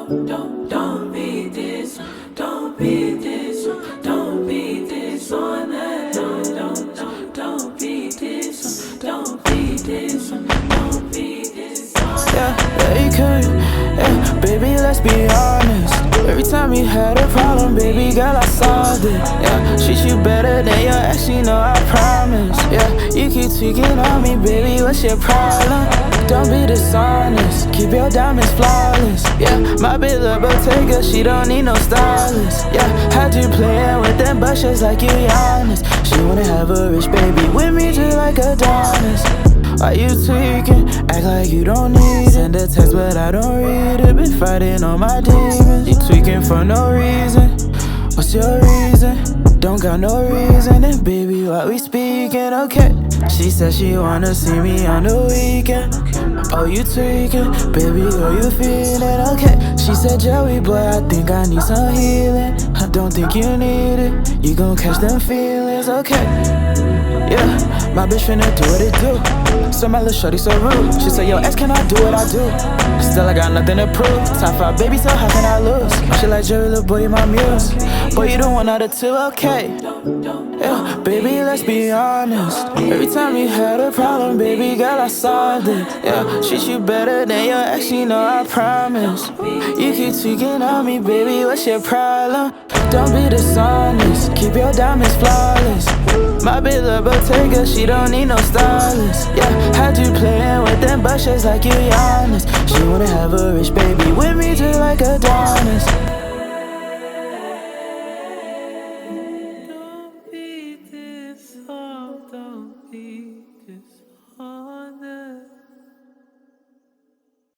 Don't be this, don't be this, don't be this on that. Don't be this, don't be this, don't be this on that. Yeah, you could, yeah, baby, let's be honest. Every time you had a problem, baby girl, I solved it. Yeah, treat you better than your ex, you know I promise. Yeah, you keep tweaking on me, baby, what's your problem? Don't be dishonest, keep your diamonds flawless. Yeah, my bitch love Bottega, she don't need no stylist. Yeah, had you playing with them bushes like you Giannis. She wanna have a rich baby with me just like Adonis. Why you tweaking? Act like you don't need it. Send a text but I don't read it. Been fighting all my demons. You tweaking for no reason. What's your reason? Don't got no reason. Then baby, why we speaking? Okay. She said she wanna see me on the weekend. Oh, you tweaking? Baby, girl, you feeling okay? She said, Joey, boy, I think I need some healing. I don't think you need it. You gon' catch them feelings, okay? Yeah, my bitch finna do what it do. So my little shorty so rude. She said, yo, ex, can I do what I do? Still, I got nothing to prove. Top 5, baby, so how can I lose? She like, Jerry, little boy, you my muse. Boy, you the one out of two, okay? Yeah, baby, let's be honest. Every time you had a problem, baby girl, I solved it. Yeah, treat you better than your ex, you know I promise. You keep tweaking on me, baby, what's your problem? Don't be dishonest, keep your diamonds flawless. My bitch love Bottega, she don't need no stylist. Yeah, had you playing with them bushes like you Giannis. She